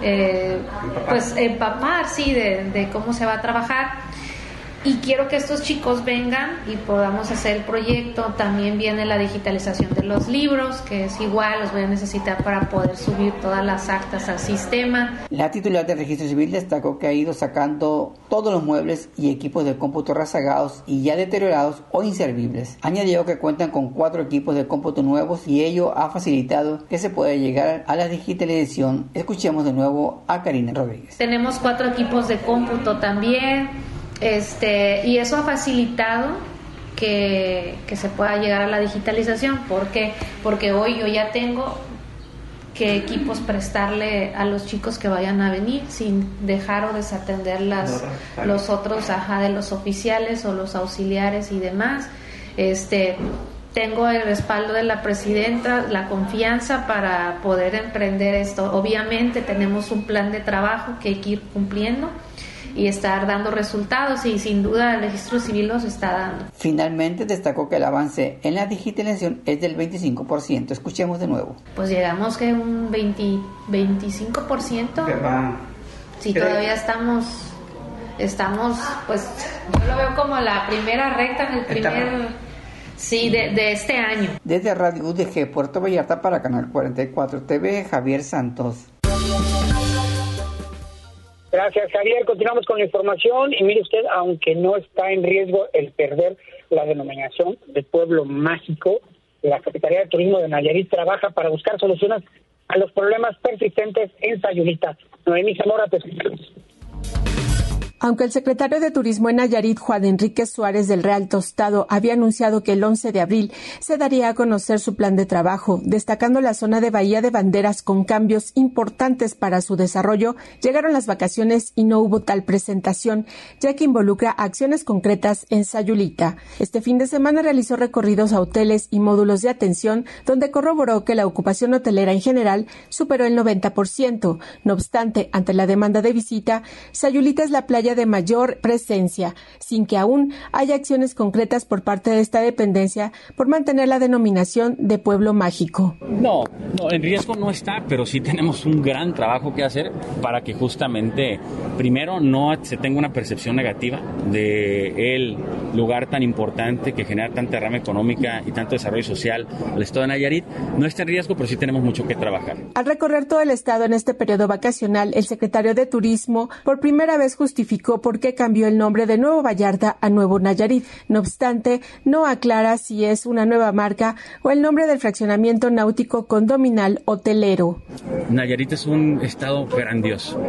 empapar, sí, de cómo se va a trabajar. Y quiero que estos chicos vengan y podamos hacer el proyecto. También viene la digitalización de los libros, que es igual, los voy a necesitar para poder subir todas las actas al sistema. La titular del Registro Civil destacó que ha ido sacando todos los muebles y equipos de cómputo rezagados y ya deteriorados o inservibles. Añadió que cuentan con 4 equipos de cómputo nuevos y ello ha facilitado que se pueda llegar a la digitalización. Escuchemos de nuevo a Karina Rodríguez. Tenemos 4 equipos de cómputo también. Y eso ha facilitado que se pueda llegar a la digitalización. ¿Por qué? Porque hoy yo ya tengo qué equipos prestarle a los chicos que vayan a venir sin dejar o desatender los otros de los oficiales o los auxiliares y demás. Tengo el respaldo de la presidenta, la confianza para poder emprender esto. Obviamente tenemos un plan de trabajo que hay que ir cumpliendo y estar dando resultados, y sin duda el Registro Civil los está dando. Finalmente destacó que el avance en la digitalización es del 25%. Escuchemos de nuevo. Pues llegamos que un 25%. Sí, todavía estamos, pues yo lo veo como la primera recta en el primer... Sí, de este año. Desde Radio UDG Puerto Vallarta para Canal 44 TV, Javier Santos. Gracias, Javier. Continuamos con la información y mire usted, aunque no está en riesgo el perder la denominación de pueblo mágico, la Secretaría de Turismo de Nayarit trabaja para buscar soluciones a los problemas persistentes en Sayulita. Noemí Zamora, te escuchamos. Aunque el secretario de Turismo en Nayarit, Juan Enrique Suárez del Real Tostado, había anunciado que el 11 de abril se daría a conocer su plan de trabajo, destacando la zona de Bahía de Banderas con cambios importantes para su desarrollo, llegaron las vacaciones y no hubo tal presentación, ya que involucra acciones concretas en Sayulita. Este fin de semana realizó recorridos a hoteles y módulos de atención, donde corroboró que la ocupación hotelera en general superó el 90%. No obstante, ante la demanda de visita, Sayulita es la playa de mayor presencia, sin que aún haya acciones concretas por parte de esta dependencia por mantener la denominación de pueblo mágico. No, en riesgo no está, pero sí tenemos un gran trabajo que hacer para que justamente, primero, no se tenga una percepción negativa de el lugar tan importante que genera tanta rama económica y tanto desarrollo social al estado de Nayarit. No está en riesgo, pero sí tenemos mucho que trabajar. Al recorrer todo el estado en este periodo vacacional, el secretario de Turismo por primera vez justificó por qué cambió el nombre de Nuevo Vallarta a Nuevo Nayarit. No obstante, no aclara si es una nueva marca o el nombre del fraccionamiento náutico condominal hotelero. Nayarit es un estado grandioso.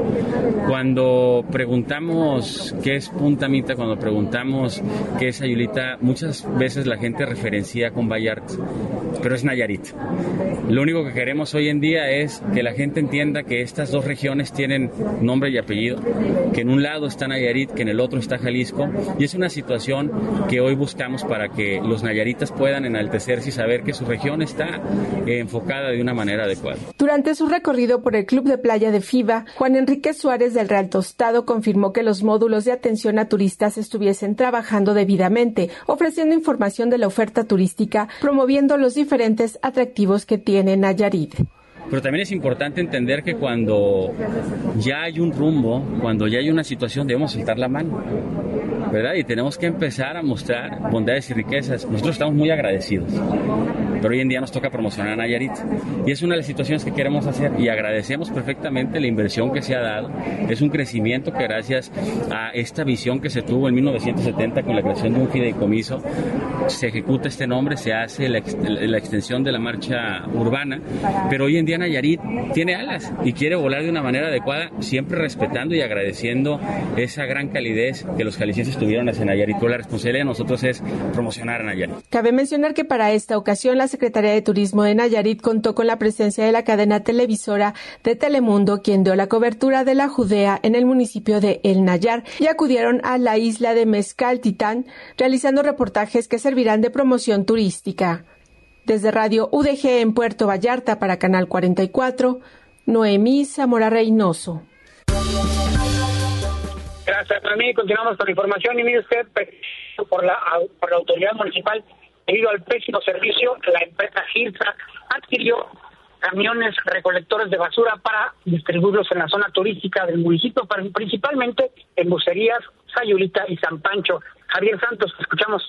Cuando preguntamos qué es Punta Mita, cuando preguntamos qué es Sayulita, muchas veces la gente referencia con Vallarta, pero es Nayarit. Lo único que queremos hoy en día es que la gente entienda que estas dos regiones tienen nombre y apellido, que en un lado está Nayarit, que en el otro está Jalisco, y es una situación que hoy buscamos para que los nayaritas puedan enaltecerse y saber que su región está enfocada de una manera adecuada. Durante su recorrido por el Club de Playa de FIBA, Juan Enrique Suárez del Real Tostado confirmó que los módulos de atención a turistas estuviesen trabajando debidamente, ofreciendo información de la oferta turística, promoviendo los diferentes atractivos que tiene Nayarit. Pero también es importante entender que cuando ya hay un rumbo, cuando ya hay una situación, debemos soltar la mano, ¿verdad? Y tenemos que empezar a mostrar bondades y riquezas. Nosotros estamos muy agradecidos. pero hoy en día nos toca promocionar a Nayarit. Y es una de las situaciones que queremos hacer y agradecemos perfectamente la inversión que se ha dado. Es un crecimiento que gracias a esta visión que se tuvo en 1970 con la creación de un fideicomiso, se ejecuta este nombre, se hace la extensión de la marcha urbana, pero hoy en día Nayarit tiene alas y quiere volar de una manera adecuada, siempre respetando y agradeciendo esa gran calidez que los jaliscienses tuvieron hacia Nayarit. Pero la responsabilidad de nosotros es promocionar a Nayarit. Cabe mencionar que para esta ocasión la Secretaría de Turismo de Nayarit contó con la presencia de la cadena televisora de Telemundo, quien dio la cobertura de la Judea en el municipio de El Nayar, y acudieron a la isla de Mezcal Titán, realizando reportajes que servirán de promoción turística. Desde Radio UDG en Puerto Vallarta para Canal 44, Noemí Zamora Reynoso. Gracias, Noemí. Continuamos con la información y mire usted, por la autoridad municipal, debido al pésimo servicio, la empresa Girsa adquirió camiones recolectores de basura para distribuirlos en la zona turística del municipio, principalmente en Bucerías, Sayulita y San Pancho. Javier Santos, escuchamos.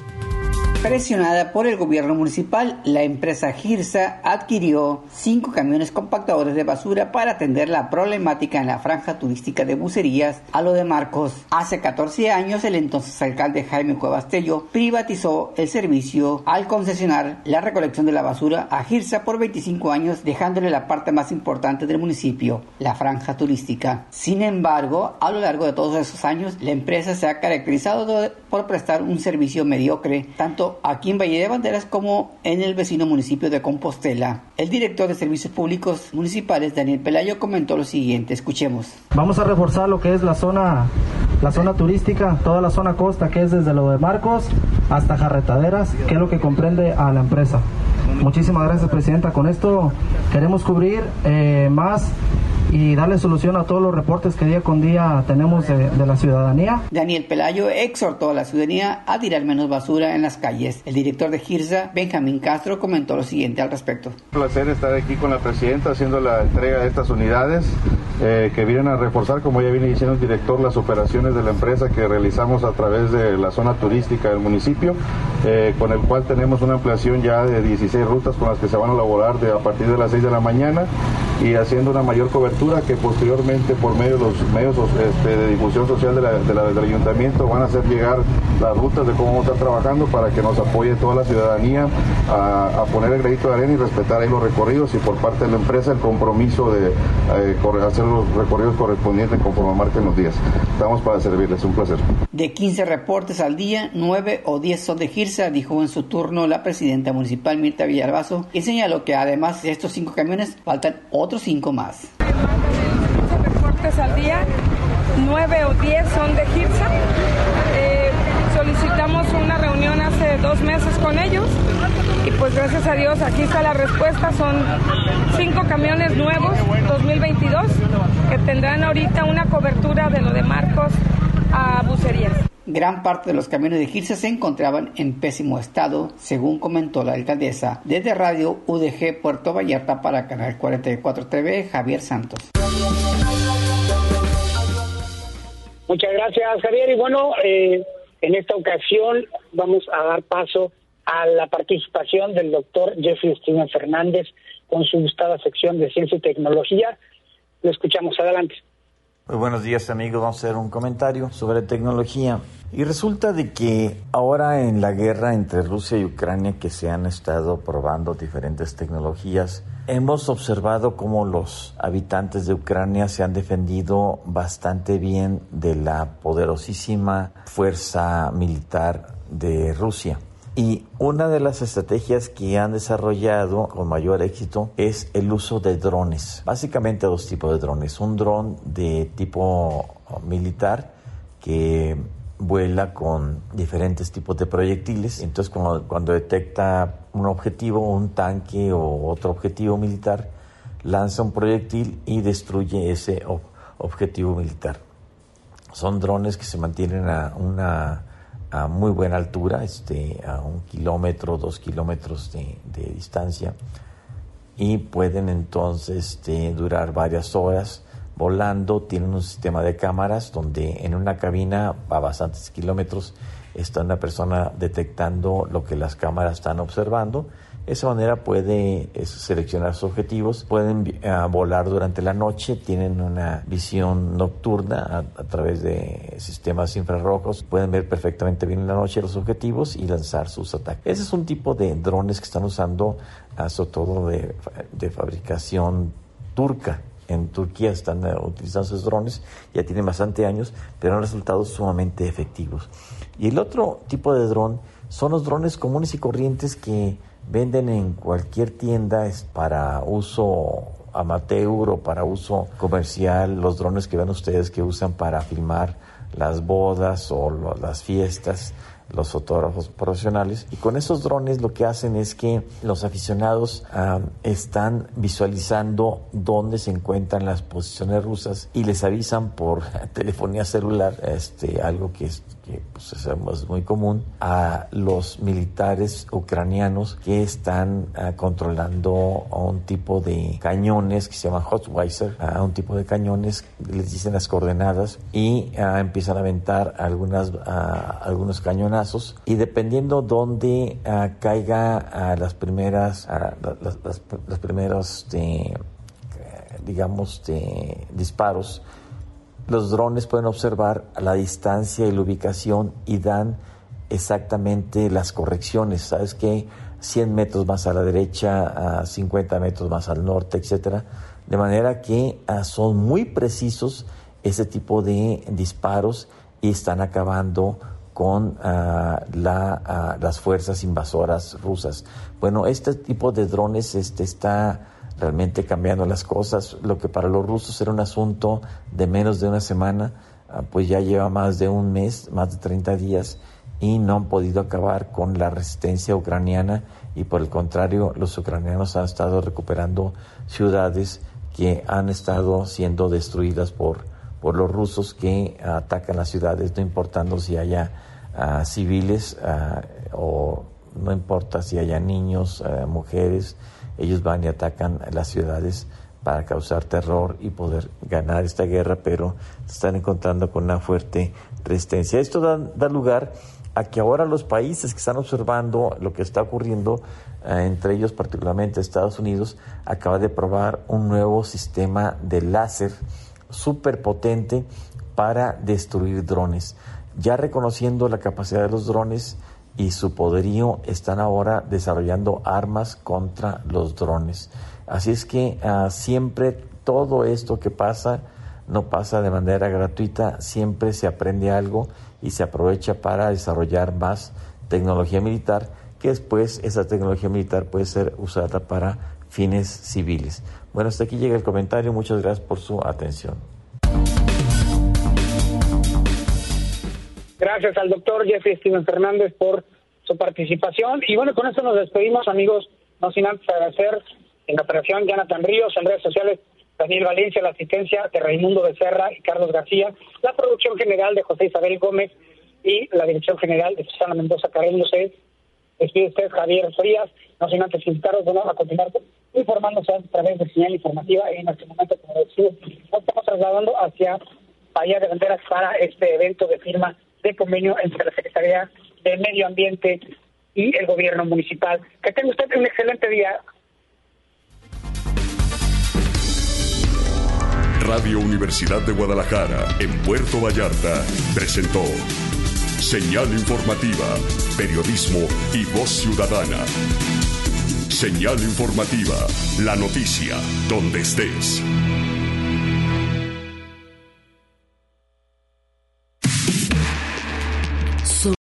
Presionada por el gobierno municipal, la empresa Girsa adquirió 5 camiones compactadores de basura para atender la problemática en la franja turística de Bucerías a lo de Marcos. Hace 14 años, el entonces alcalde Jaime Cuevas Tello privatizó el servicio al concesionar la recolección de la basura a Girsa por 25 años, dejándole la parte más importante del municipio, la franja turística. Sin embargo, a lo largo de todos esos años, la empresa se ha caracterizado por prestar un servicio mediocre, tanto aquí en Valle de Banderas como en el vecino municipio de Compostela. El director de Servicios Públicos Municipales, Daniel Pelayo, comentó lo siguiente. Escuchemos. Vamos a reforzar lo que es la zona turística, toda la zona costa, que es desde lo de Marcos hasta Jarretaderas, que es lo que comprende a la empresa. Muchísimas gracias, presidenta. Con esto queremos cubrir más y darle solución a todos los reportes que día con día tenemos de la ciudadanía. Daniel Pelayo exhortó a la ciudadanía a tirar menos basura en las calles. El director de Girsa, Benjamín Castro, comentó lo siguiente al respecto. Un placer estar aquí con la presidenta haciendo la entrega de estas unidades que vienen a reforzar, como ya viene diciendo el director, las operaciones de la empresa que realizamos a través de la zona turística del municipio, con el cual tenemos una ampliación ya de 16 rutas con las que se van a elaborar a partir de las 6 de la mañana y haciendo una mayor cobertura que posteriormente por medio de los medios de difusión social del ayuntamiento van a hacer llegar las rutas de cómo vamos a estar trabajando para que nos apoye toda la ciudadanía a poner el granito de arena y respetar ahí los recorridos, y por parte de la empresa el compromiso de hacer los recorridos correspondientes conforme marquen los días. Estamos para servirles, un placer. De 15 reportes al día, 9 o 10 son de Girsa, dijo en su turno la presidenta municipal Mirta Villalbazo, y señaló que además de estos 5 camiones faltan otros 5 más. Reportes al día, 9 o 10 son de Girsa. Solicitamos una reunión hace 2 meses con ellos y pues gracias a Dios aquí está la respuesta. Son 5 camiones nuevos 2022 que tendrán ahorita una cobertura de lo de Marcos a Bucerías. Gran parte de los camiones de Girsa se encontraban en pésimo estado, según comentó la alcaldesa. Desde Radio UDG Puerto Vallarta para Canal 44 TV, Javier Santos. Muchas gracias, Javier. Y bueno, en esta ocasión vamos a dar paso a la participación del doctor Jeffrey Steven Fernández con su gustada sección de Ciencia y Tecnología. Lo escuchamos, adelante. Muy buenos días, amigos. Vamos a hacer un comentario sobre tecnología. Y resulta de que ahora en la guerra entre Rusia y Ucrania, que se han estado probando diferentes tecnologías, hemos observado cómo los habitantes de Ucrania se han defendido bastante bien de la poderosísima fuerza militar de Rusia. Y una de las estrategias que han desarrollado con mayor éxito es el uso de drones. Básicamente 2 tipos de drones. Un dron de tipo militar que vuela con diferentes tipos de proyectiles. Entonces cuando detecta un objetivo, un tanque o otro objetivo militar, lanza un proyectil y destruye ese objetivo militar. Son drones que se mantienen a muy buena altura, a 1 kilómetro, 2 kilómetros de distancia, y pueden entonces durar varias horas volando. Tienen un sistema de cámaras donde en una cabina a bastantes kilómetros está una persona detectando lo que las cámaras están observando, De esa manera puede seleccionar sus objetivos, pueden volar durante la noche, tienen una visión nocturna a través de sistemas infrarrojos, pueden ver perfectamente bien en la noche los objetivos y lanzar sus ataques. Ese es un tipo de drones que están usando, sobre todo de fabricación turca. En Turquía están utilizando esos drones, ya tienen bastante años, pero han resultado sumamente efectivos. Y el otro tipo de dron son los drones comunes y corrientes que venden en cualquier tienda para uso amateur o para uso comercial, los drones que ven ustedes que usan para filmar las bodas o las fiestas, los fotógrafos profesionales. Y con esos drones lo que hacen es que los aficionados están visualizando dónde se encuentran las posiciones rusas y les avisan por telefonía celular, algo que es muy común, a los militares ucranianos que están controlando a un tipo de cañones que se llama Hotweiser, a un tipo de cañones, les dicen las coordenadas y empiezan a aventar algunos cañonazos, y dependiendo dónde caiga las primeros disparos, los drones pueden observar la distancia y la ubicación y dan exactamente las correcciones. ¿Sabes qué? 100 metros más a la derecha, 50 metros más al norte, etcétera. De manera que son muy precisos ese tipo de disparos y están acabando con las fuerzas invasoras rusas. Bueno, este tipo de drones está realmente cambiando las cosas. Lo que para los rusos era un asunto de menos de una semana, pues ya lleva más de un mes, más de 30 días, y no han podido acabar con la resistencia ucraniana, y por el contrario, los ucranianos han estado recuperando ciudades que han estado siendo destruidas por los rusos, que atacan las ciudades, no importando si haya civiles o no importa si haya niños, mujeres. Ellos van y atacan las ciudades para causar terror y poder ganar esta guerra, pero se están encontrando con una fuerte resistencia. Esto da lugar a que ahora los países que están observando lo que está ocurriendo, entre ellos particularmente Estados Unidos, acaba de probar un nuevo sistema de láser súper potente para destruir drones. Ya reconociendo la capacidad de los drones y su poderío, están ahora desarrollando armas contra los drones. Así es que siempre todo esto que pasa no pasa de manera gratuita, siempre se aprende algo y se aprovecha para desarrollar más tecnología militar, que después esa tecnología militar puede ser usada para fines civiles. Bueno, hasta aquí llega el comentario. Muchas gracias por su atención. Gracias al doctor Jeffrey Steven Fernández por su participación. Y bueno, con esto nos despedimos, amigos, no sin antes agradecer en la operación Jonathan Ríos, en redes sociales Daniel Valencia, la asistencia de Raimundo Becerra y Carlos García, la producción general de José Isabel Gómez y la dirección general de Susana Mendoza Carreño. Se despide usted, Javier Frías, no sin antes invitaros a continuar informándose a través de señal informativa. En este momento, como decimos, nos estamos trasladando hacia Bahía de Banderas para este evento de firma de convenio entre la Secretaría de Medio Ambiente y el gobierno municipal. Que tenga usted un excelente día. Radio Universidad de Guadalajara, en Puerto Vallarta, presentó Señal Informativa, Periodismo y Voz Ciudadana. Señal Informativa, la noticia donde estés.